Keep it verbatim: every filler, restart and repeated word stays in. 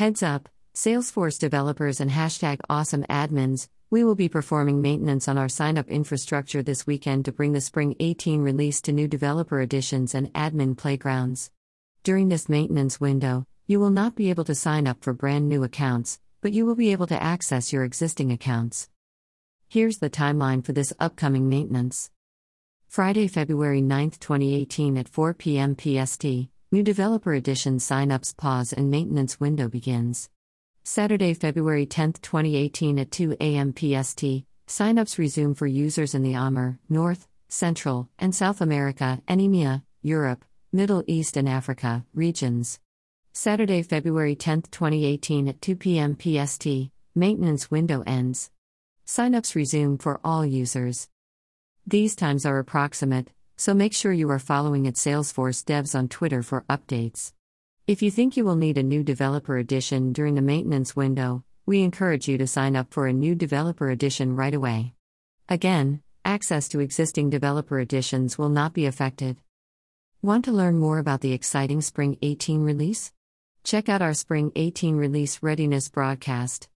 Heads up, Salesforce developers and hashtag awesome admins, we will be performing maintenance on our sign-up infrastructure this weekend to bring the Spring eighteen release to new developer editions and admin playgrounds. During this maintenance window, you will not be able to sign up for brand new accounts, but you will be able to access your existing accounts. Here's the timeline for this upcoming maintenance. Friday, February ninth, twenty eighteen at four p.m. P S T, new developer edition sign-ups pause and maintenance window begins. Saturday, February tenth, twenty eighteen at two a.m. P S T, sign-ups resume for users in the A M R, North, Central, and South America, and E M E A, Europe, Middle East and Africa, regions. Saturday, February tenth, twenty eighteen at two p.m. P S T, maintenance window ends. Sign-ups resume for all users. These times are approximate, so make sure you are following at Salesforce Devs on Twitter for updates. If you think you will need a new developer edition during the maintenance window, we encourage you to sign up for a new developer edition right away. Again, access to existing developer editions will not be affected. Want to learn more about the exciting Spring eighteen release? Check out our Spring eighteen release readiness broadcast.